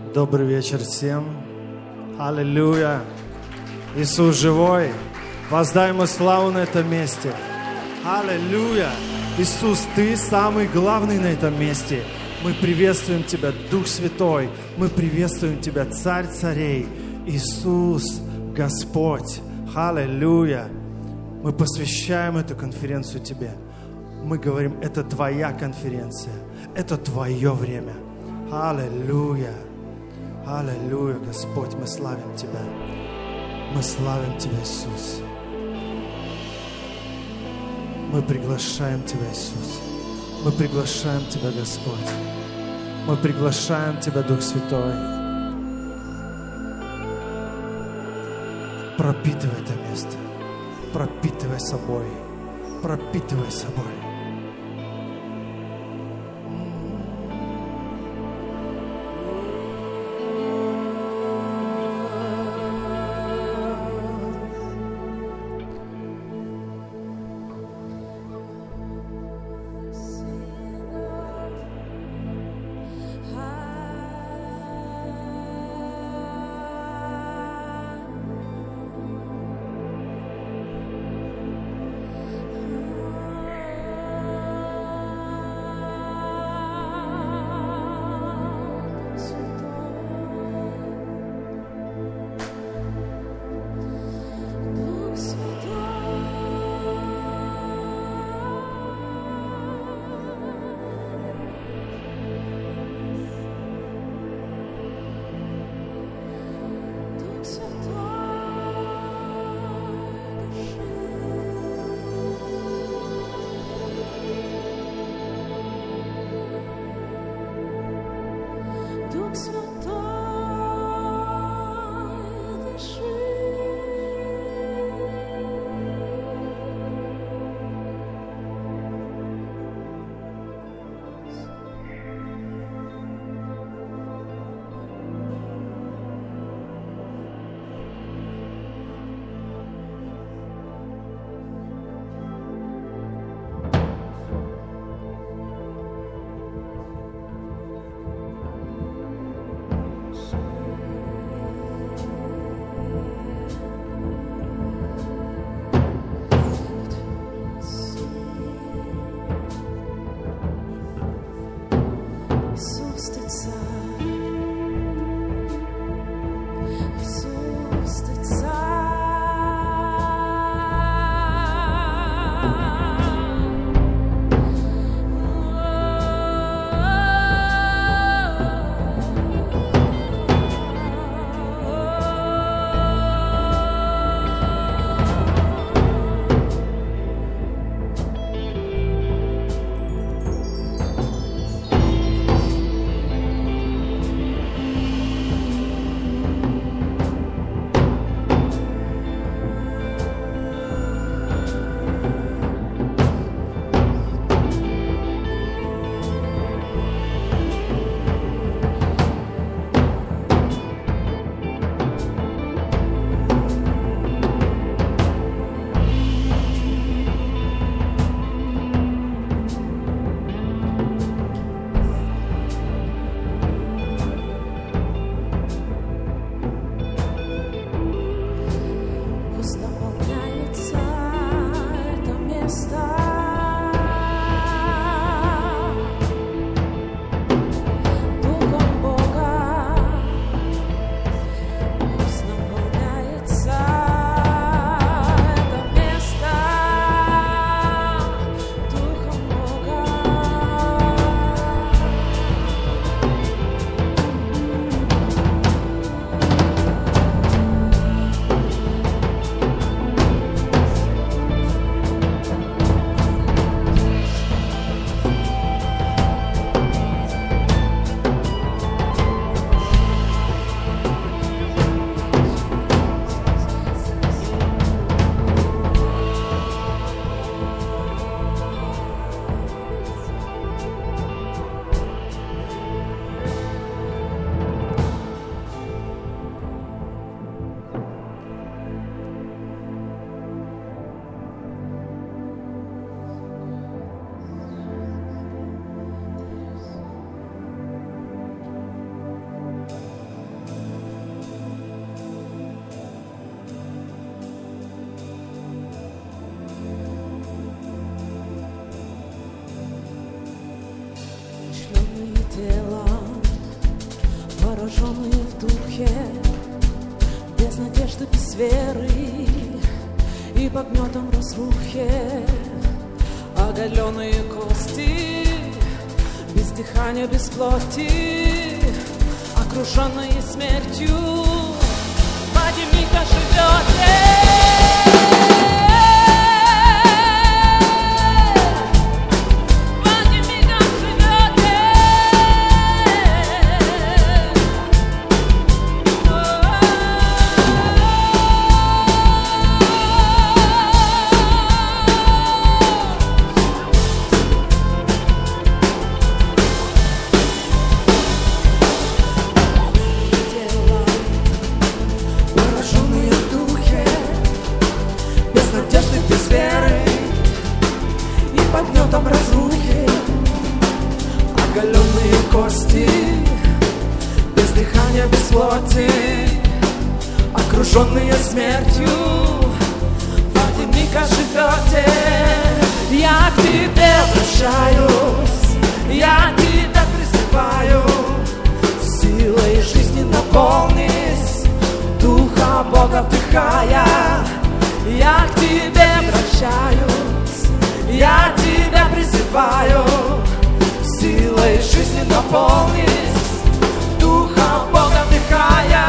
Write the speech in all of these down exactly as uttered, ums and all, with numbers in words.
Добрый вечер всем. Аллилуйя. Иисус живой. Воздай Ему славу на этом месте. Аллилуйя. Иисус, Ты самый главный на этом месте. Мы приветствуем Тебя, Дух Святой. Мы приветствуем Тебя, Царь царей. Иисус, Господь. Аллилуйя. Мы посвящаем эту конференцию Тебе. Мы говорим, это Твоя конференция. Это Твое время. Аллилуйя. Аллилуйя, Господь, мы славим Тебя. Мы славим Тебя, Иисус. Мы приглашаем Тебя, Иисус. Мы приглашаем Тебя, Господь. Мы приглашаем Тебя, Дух Святой. Пропитывай это место. Пропитывай собой. Пропитывай собой. без веры и под гнетом разрухи, оголенные кости, без дыхания, без плоти, окруженные смертью, Вадимика живете. Окруженные смертью, Вадимика живете. Я к тебе обращаюсь, я тебя призываю, силой жизни наполнись, Духа Бога вдыхая. Я к тебе обращаюсь, я тебя призываю, силой жизни наполнись, Духа Бога вдыхая.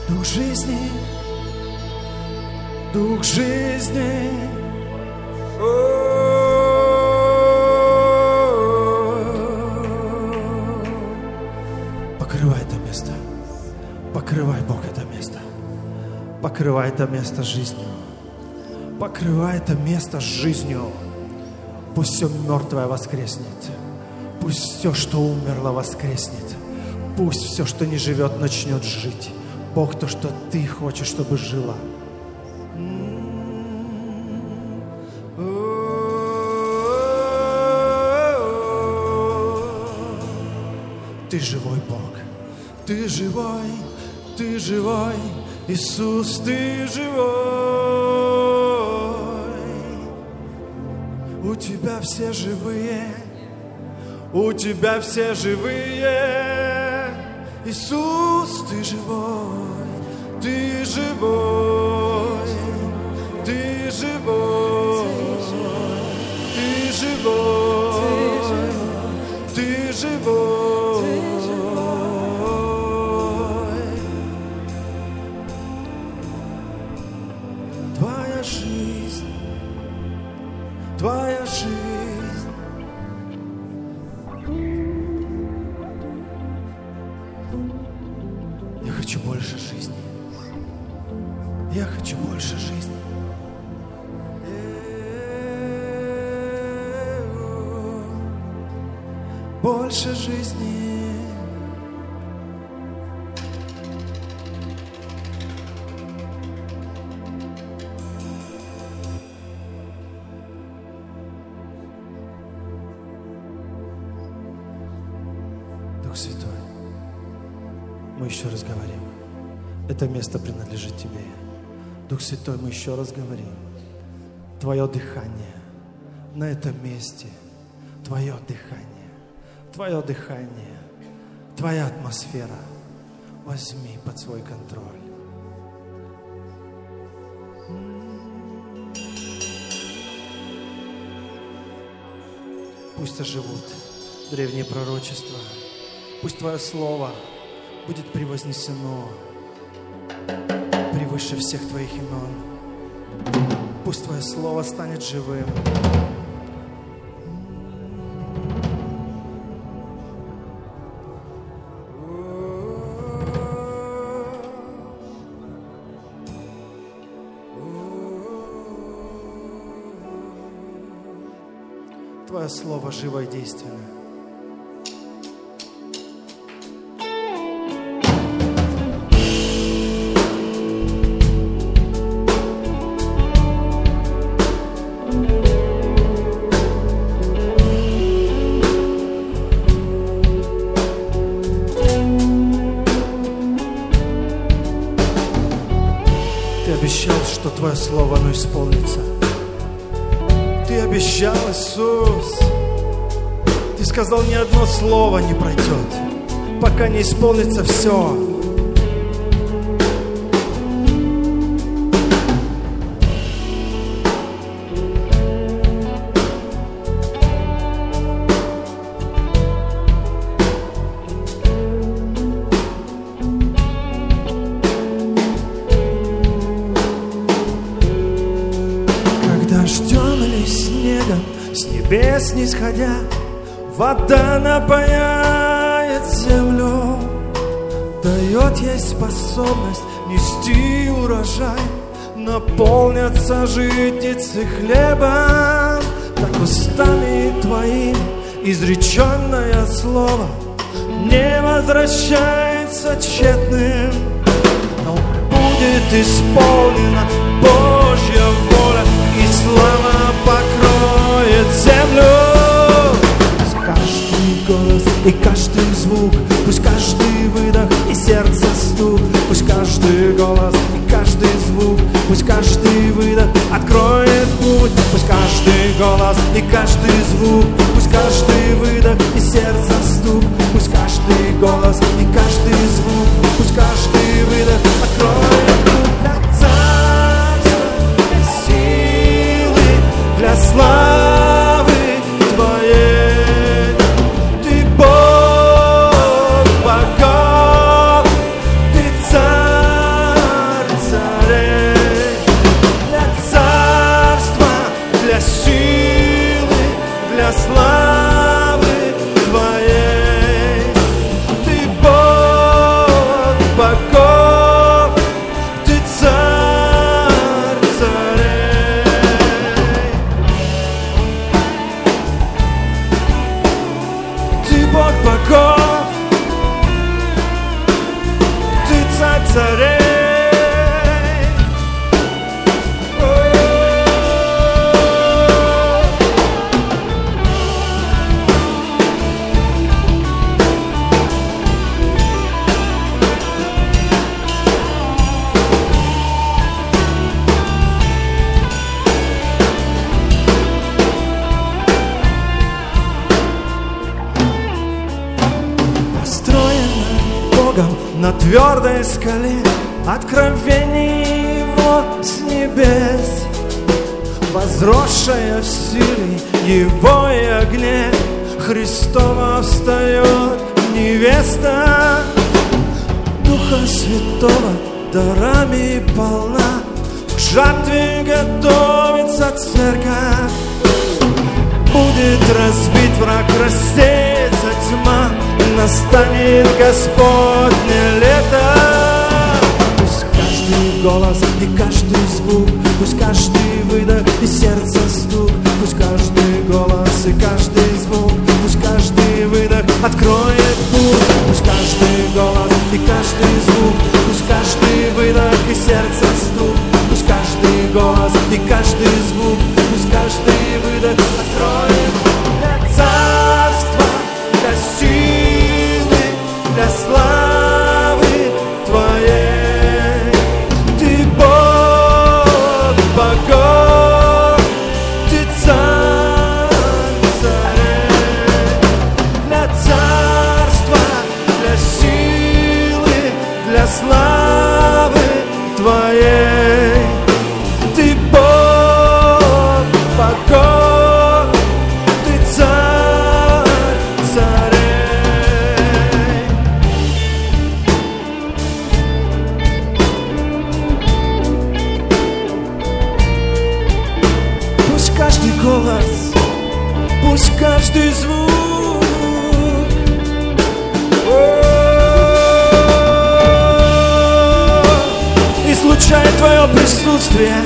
Дух жизни, Дух жизни. Покрывай это место. Покрывай, Бог, это место. Покрывай это место жизнью. Покрывай это место жизнью. Пусть все мертвое воскреснет. Пусть все, что умерло, воскреснет. Пусть все, что не живет, начнет жить. Бог, то, что Ты хочешь, чтобы жило. Ты живой, Бог. Ты живой, Ты живой. Иисус, Ты живой. У Тебя все живые. У Тебя все живые. Иисус, Ты живой. Ты живой. Ты живой. Ты живой. Ты живой. Твоя жизнь. Твоя жизнь. Я хочу больше жизни. Я хочу больше жизни. Больше жизни. Дух Святой, мы еще раз говорим, это место принадлежит Тебе. Дух Святой, мы еще раз говорим, Твое дыхание на этом месте, Твое дыхание, Твое дыхание, Твоя атмосфера возьми под свой контроль. Пусть оживут древние пророчества, пусть Твое Слово будет превознесено превыше всех Твоих имен. Пусть Твое Слово станет живым. Твое Слово живо и действенно. Ты обещал, что Твое Слово, оно исполнится. Ты обещал, Иисус. Ты сказал, ни одно слово не пройдет, пока не исполнится все. Небес нисходя, вода напояет землю, дает ей способность нести урожай, наполнятся житницы хлебом. Так устами Твоим изреченное слово не возвращается тщетным, но будет исполнена Божья воля, и слава покроет землю. Пусть каждый голос и каждый звук, пусть каждый выдох и сердце стук, пусть каждый голос и каждый звук, пусть каждый выдох откроет путь, пусть каждый голос и каждый звук, пусть каждый выдох и сердце стук, пусть каждый голос и каждый звук, пусть каждый выдох откроет путь для царства, для силы, для славы Твоей. Ты Бог богов, Ты царь на твердой скале, откровение Его с небес, возросшая в силе Его и огне, Христова встает невеста. Духа Святого дарами полна, к жертве готовится церковь. Будет разбит враг, рассеется тьма, настанет Господне лето. Пусть каждый голос и каждый звук, пусть каждый выдох и сердце стук, пусть каждый голос и каждый звук, пусть каждый выдох откроет путь. Пусть каждый голос и каждый звук, пусть каждый выдох и сердце стук, пусть каждый голос и каждый звук, пусть каждый выдох откроет для царства, для силы, для славы Твоей. Ты Бог богов, Ты царь царей. Для царства, для силы, для славы Твоей. Ты Бог богов, Ты царь царей. Пусть каждый голос, пусть каждый звук, излучает Твое присутствие.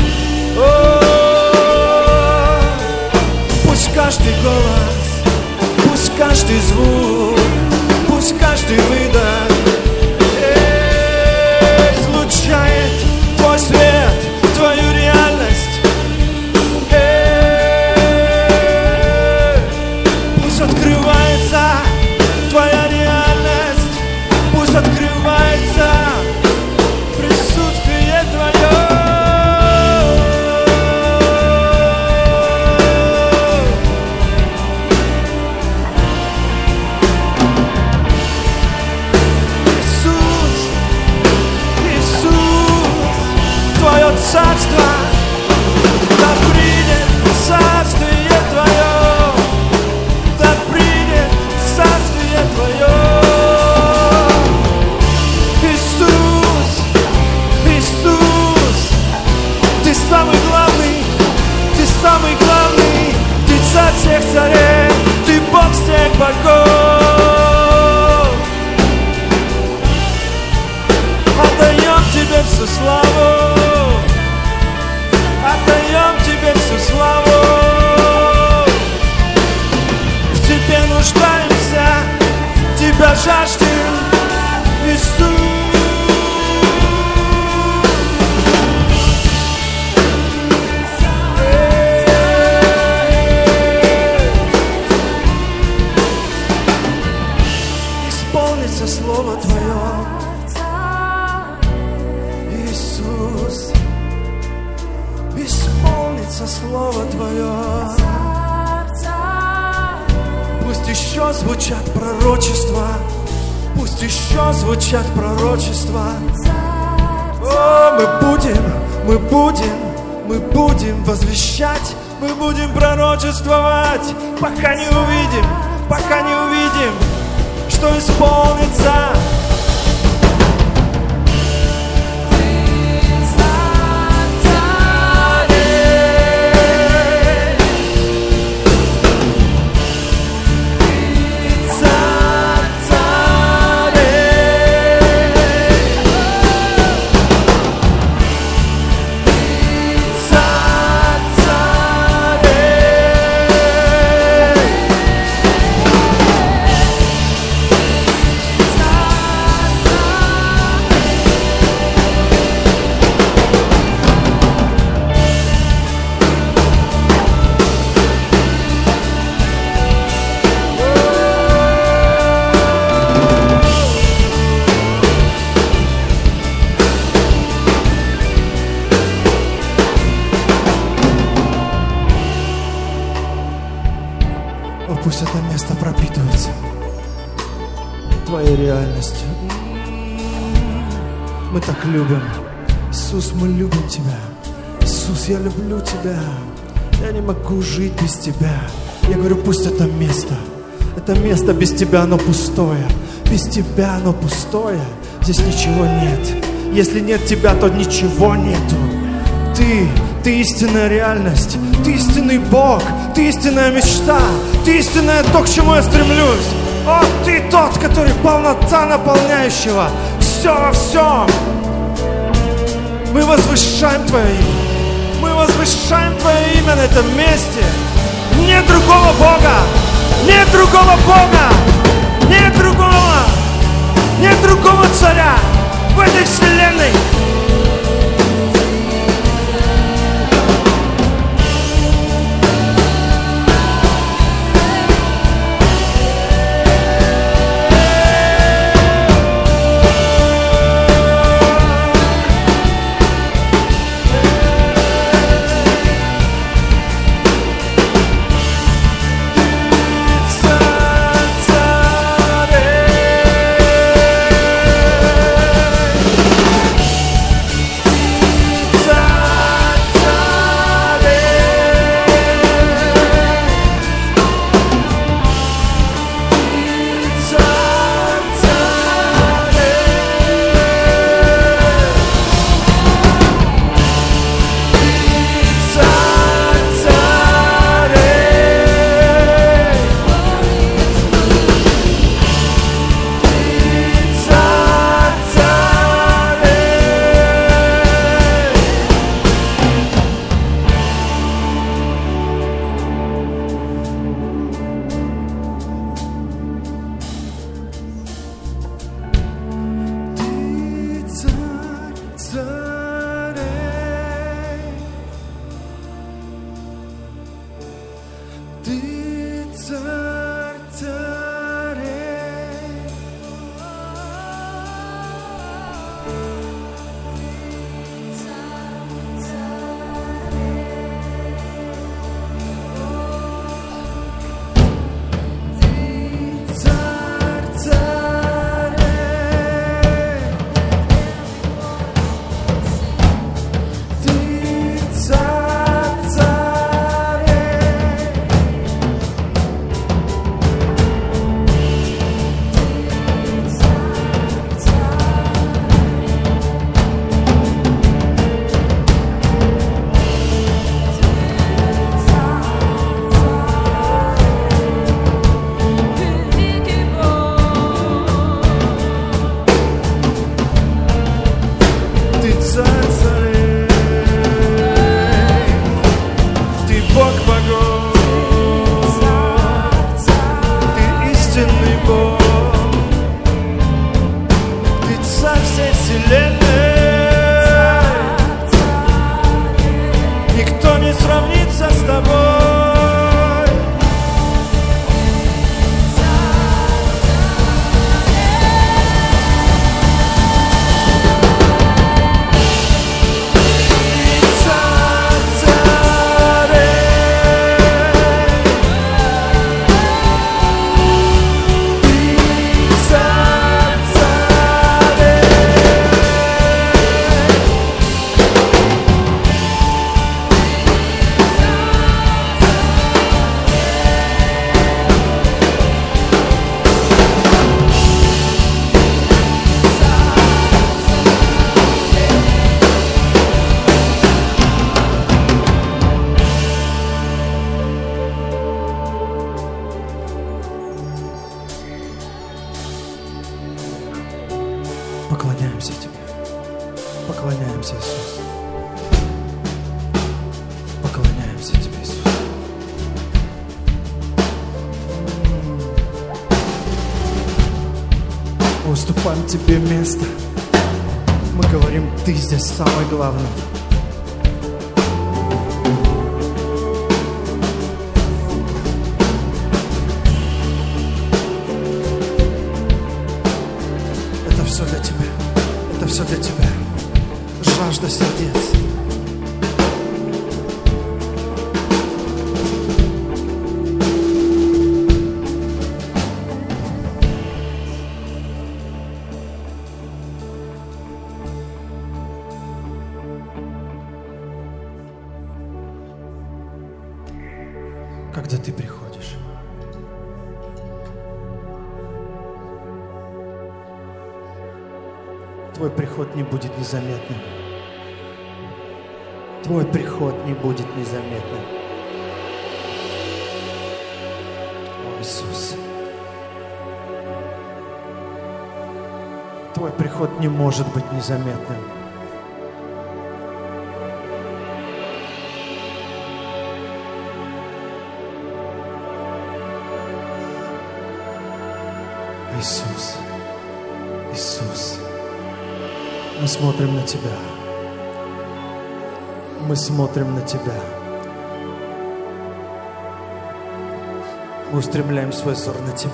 Пусть каждый голос, пусть каждый звук, пусть каждый выдох излучает Твой свет, Твою реальность. Пусть открывается Твоя реальность, пусть открывается присутствие Твое. Иисус, Иисус, Твое царство, да придет царствие Твое, да придет царствие Твое. Иисус, Иисус, Ты самый главный, Ты самый главный, Ты царь всех царей, Ты Бог всех богов. Отдаем Тебе всю славу, отдаем Тебе всю славу. В Тебе нуждаемся, Тебя жаждем, Иисус. Исполнится Слово Твое, Иисус. Исполнится Слово Твое. Пусть еще звучат пророчества, пусть еще звучат пророчества. О, мы будем, мы будем, мы будем возвещать, мы будем пророчествовать, пока не увидим, пока не увидим, что исполнится. Пусть это место пропитывается Твоей реальностью. Мы так любим. Иисус, мы любим Тебя. Иисус, я люблю Тебя. Я не могу жить без Тебя. Я говорю, пусть это место, это место без Тебя, оно пустое. Без Тебя оно пустое. Здесь ничего нет. Если нет Тебя, то ничего нету. Ты, Ты истинная реальность. Ты истинный Бог. Ты истинная мечта. Ты истинное то, к чему я стремлюсь. О, Ты тот, который полнота наполняющего. Все во всем. Мы возвышаем Твое имя. Мы возвышаем Твое имя на этом месте. Нет другого Бога. Нет другого Бога. Нет другого. Нет другого царя в этой вселенной. Поклоняемся Тебе. Поклоняемся, Иисус. Поклоняемся Тебе, Иисус. Уступаем Тебе место. Мы говорим, Ты здесь самый главный. Это все для Тебя. Это все для Тебя. Жажда сердец. когда Ты приходишь. Твой приход не будет незаметным. Твой приход не будет незаметным. О, Иисус. Твой приход не может быть незаметным. Иисус, Иисус, мы смотрим на Тебя. Мы смотрим на Тебя. Мы устремляем свой взор на Тебя.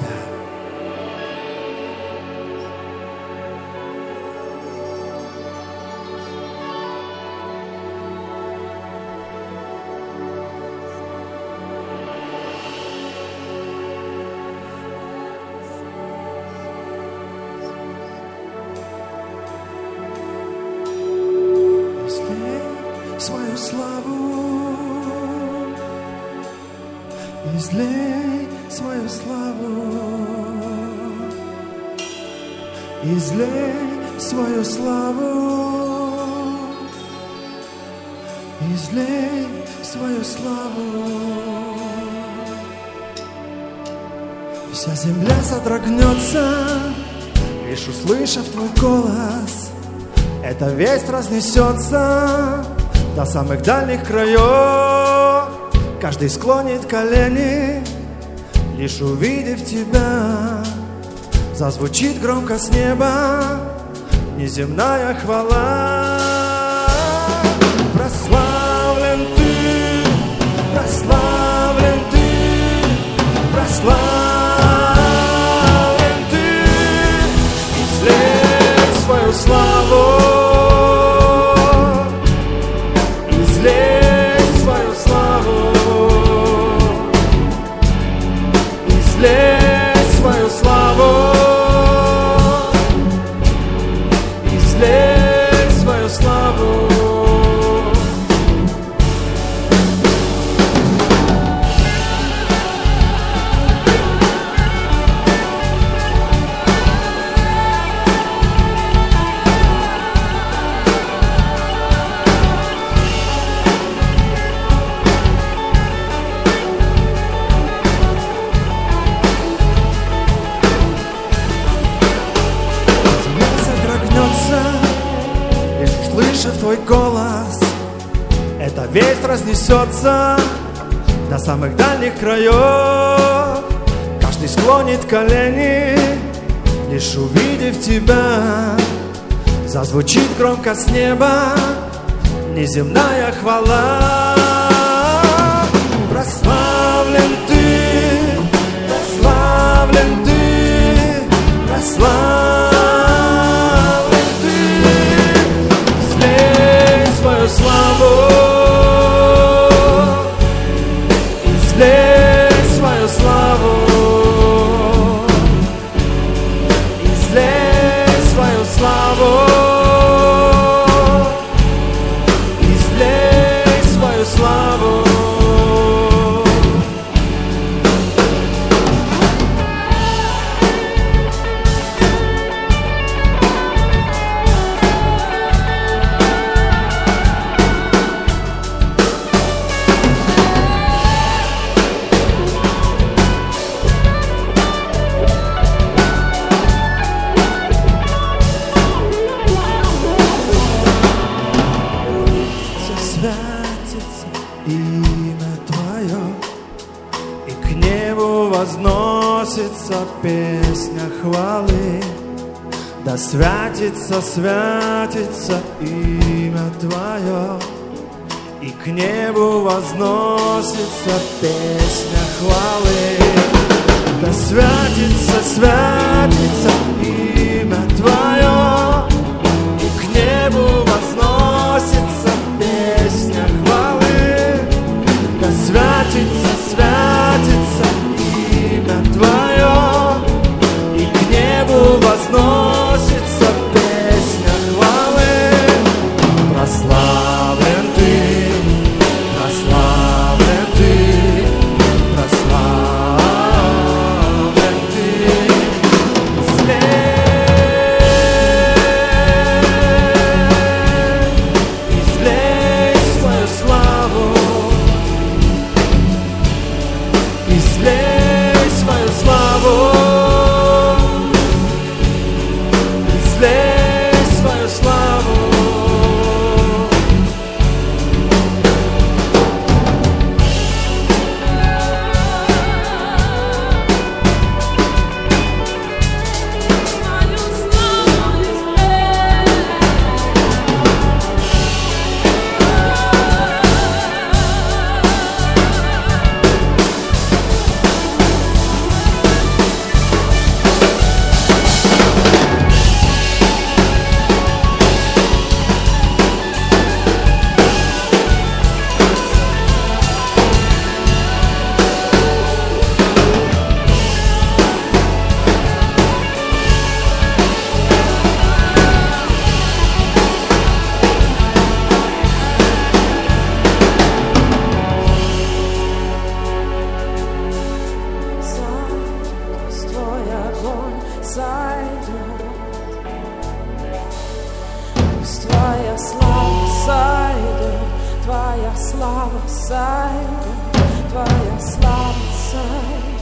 Свою славу, излей свою славу, излей свою славу, излей свою славу. Вся земля содрогнется, лишь услышав твой голос. Эта весть разнесется до самых дальних краев. Каждый склонит колени, лишь увидев Тебя. Зазвучит громко с неба неземная хвала. Прославлен Ты, прославлен Ты, прославлен Ты. Излей свою славу, излей свою славу, излей свою славу, излей свою славу. Услышав твой голос, эта весть разнесется до самых дальних краев. Каждый склонит колени, лишь увидев Тебя. Зазвучит громко с неба неземная хвала. Прославлен Ты, прославлен Ты, прославлен славу, излей свою славу, излей свою славу, излей свою славу. Имя Твое, и к небу возносится песня хвалы. Да святится, святится имя Твое, и к небу возносится песня хвалы. Да святится, святится имя Твое, и к небу возносится песня хвалы. Да святится, святится имя Твое, и к небу возносится песня хвалы. Прославлен Ты, прославлен Ты, Твоя слава сойдет, Твоя слава сойдет.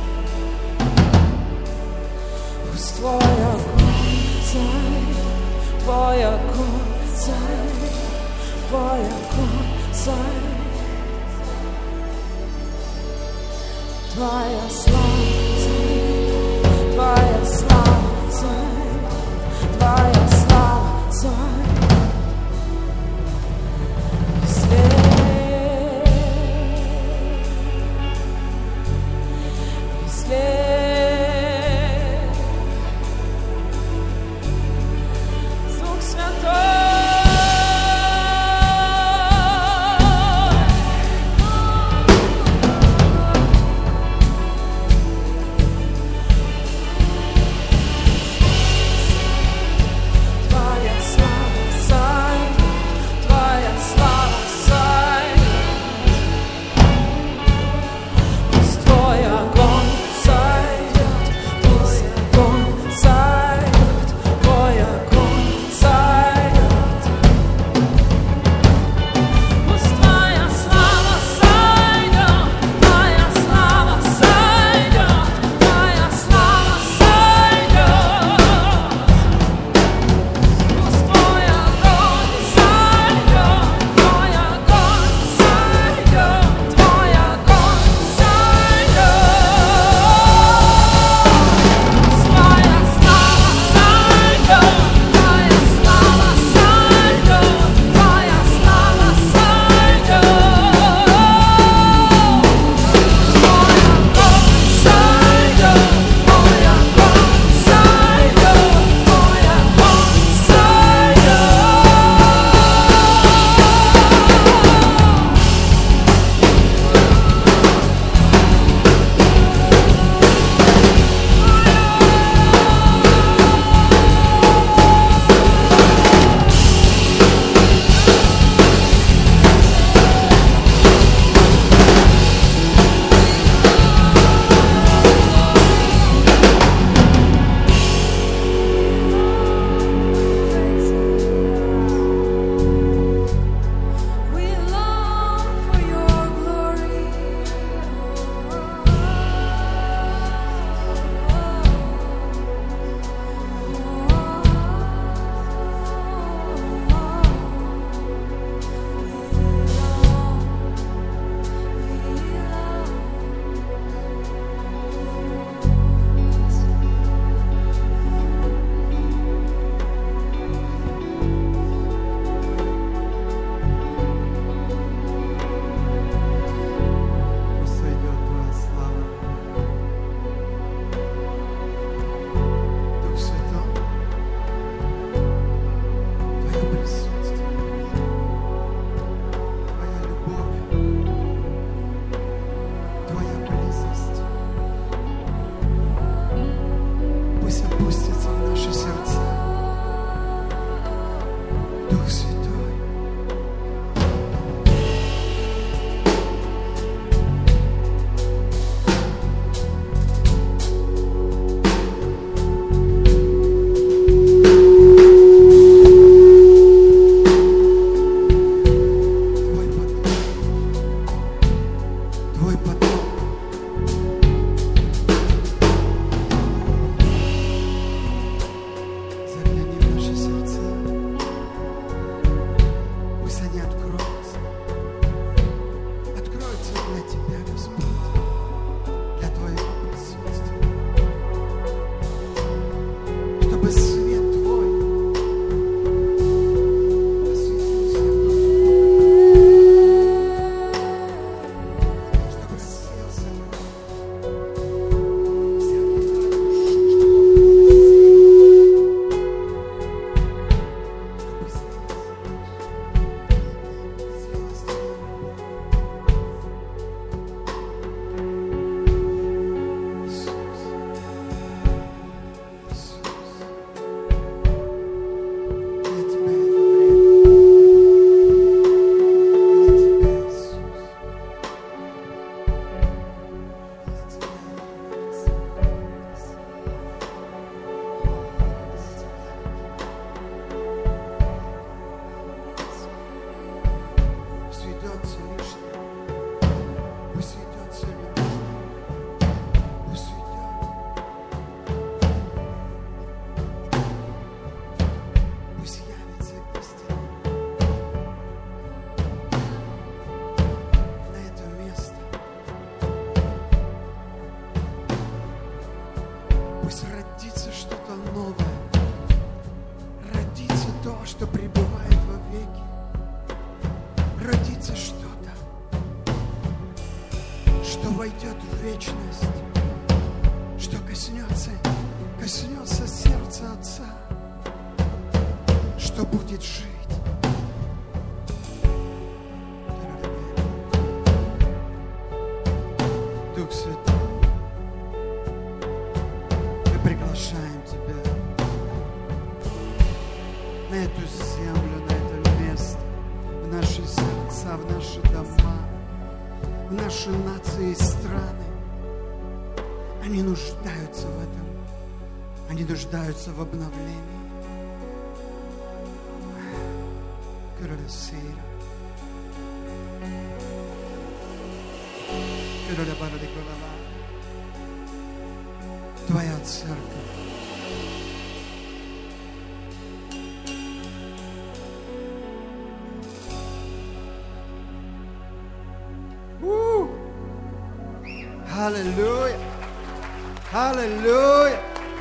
Пусть Твой огонь сойдет, Твой огонь сойдет, Твой огонь сойдет. Твоя слава сойдет, Твоя слава сойдет, Твоя слава сойдет. наши нации и страны, они нуждаются в этом. Они нуждаются в обновлении. Твоя церковь. Аллилуйя! Аллилуйя!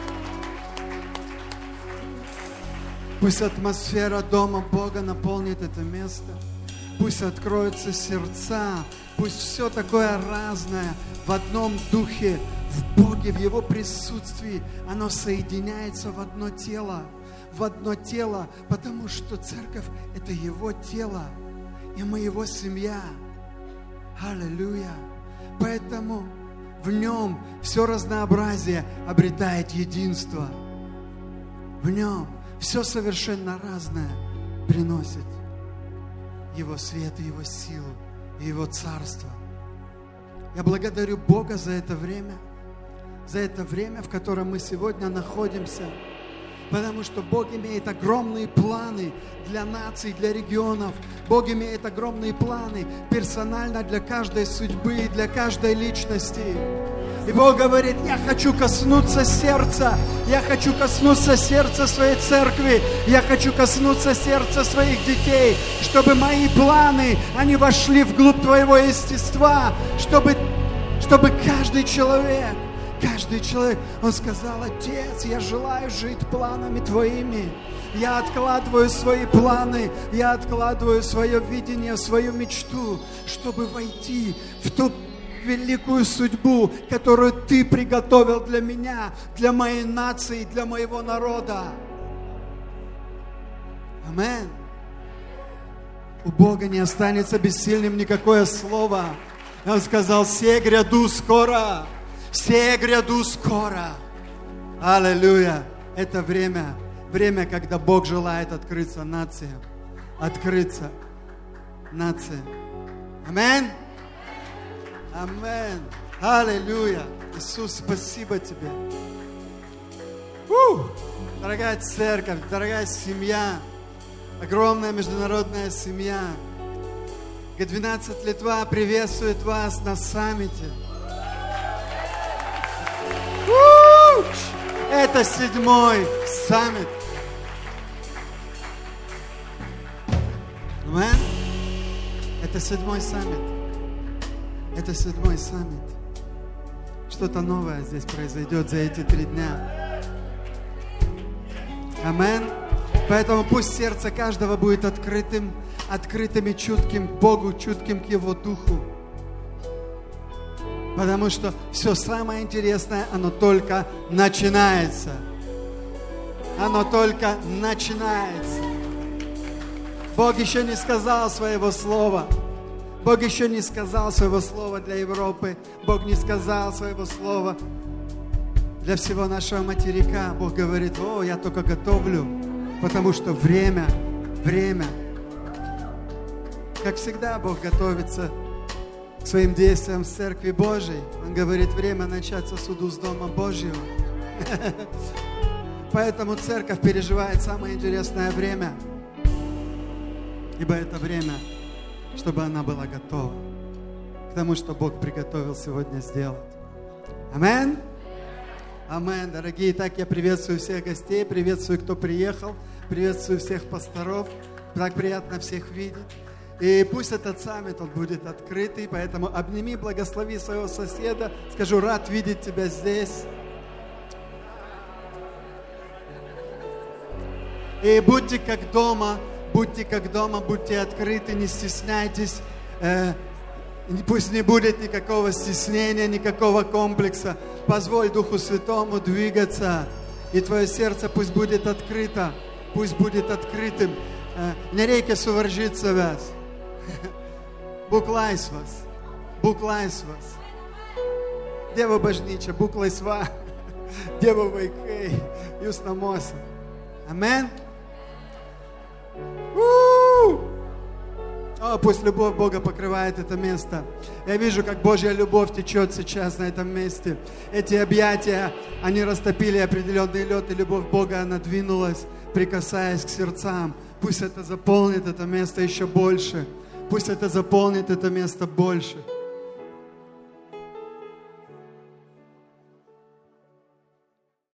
Пусть атмосфера дома Бога наполнит это место. Пусть откроются сердца. Пусть все такое разное в одном духе, в Боге, в Его присутствии, оно соединяется в одно тело. В одно тело, потому что церковь – это Его тело, и мы Его семья. Аллилуйя! Поэтому в Нем все разнообразие обретает единство. В Нем все совершенно разное приносит Его свет и Его силу, и Его царство. Я благодарю Бога за это время, за это время, в котором мы сегодня находимся, потому что Бог имеет огромные планы для наций, для регионов. Бог имеет огромные планы персонально для каждой судьбы и для каждой личности. И Бог говорит: я хочу коснуться сердца, я хочу коснуться сердца своей церкви, я хочу коснуться сердца своих детей, чтобы мои планы, они вошли вглубь твоего естества, чтобы, чтобы каждый человек, каждый человек, он сказал: Отец, я желаю жить планами твоими. Я откладываю свои планы, я откладываю свое видение, свою мечту, чтобы войти в ту великую судьбу, которую Ты приготовил для меня, для моей нации, для моего народа. Аминь. У Бога не останется бессильным никакое слово. Он сказал: все гряду скоро, все гряду скоро. Аллилуйя. Это время, время, когда Бог желает открыться нациям, открыться нациям. Аминь. Аминь. Аллилуйя. Иисус, спасибо Тебе. Фу! Дорогая церковь, дорогая семья, огромная международная семья. гэ двенадцать Литва приветствует вас на саммите. Фу! Это седьмой саммит. Аминь. Это седьмой саммит. Это седьмой саммит. Что-то новое здесь произойдет за эти три дня. Аминь. Поэтому пусть сердце каждого будет открытым, открытым и чутким к Богу, чутким к Его Духу. Потому что все самое интересное, оно только начинается. Оно только начинается. Бог еще не сказал своего слова. Бог еще не сказал своего слова для Европы. Бог не сказал своего слова для всего нашего материка. Бог говорит: о, я только готовлю, потому что время, время. Как всегда, Бог готовится к своим действиям в Церкви Божией. Он говорит: время начать сосуду с Дома Божьего. Поэтому Церковь переживает самое интересное время. Ибо это время, чтобы она была готова к тому, что Бог приготовил сегодня сделать. Аминь. Аминь. Дорогие, так я приветствую всех гостей, приветствую, кто приехал, приветствую всех пасторов. Так приятно всех видеть. И пусть этот саммит, он будет открытый, поэтому обними, благослови своего соседа. Скажу: рад видеть тебя здесь. И будьте как дома. Будьте как дома, будьте открыты, не стесняйтесь. Э, пусть не будет никакого стеснения, никакого комплекса. Позволь Духу Святому двигаться. И твое сердце пусть будет открыто. Пусть будет открытым. Э, неreikia suvaržyti savęs. Būk laisvas. Būk laisvas. Dievo bažnyčia, būk laisva. Dievo vaikai, jūs namuose. Amen. О, О, пусть любовь Бога покрывает это место. Я вижу, как Божья любовь течет сейчас на этом месте. Эти объятия, они растопили определенный лед, и любовь Бога, она двинулась, прикасаясь к сердцам. Пусть это заполнит это место еще больше. Пусть это заполнит это место больше.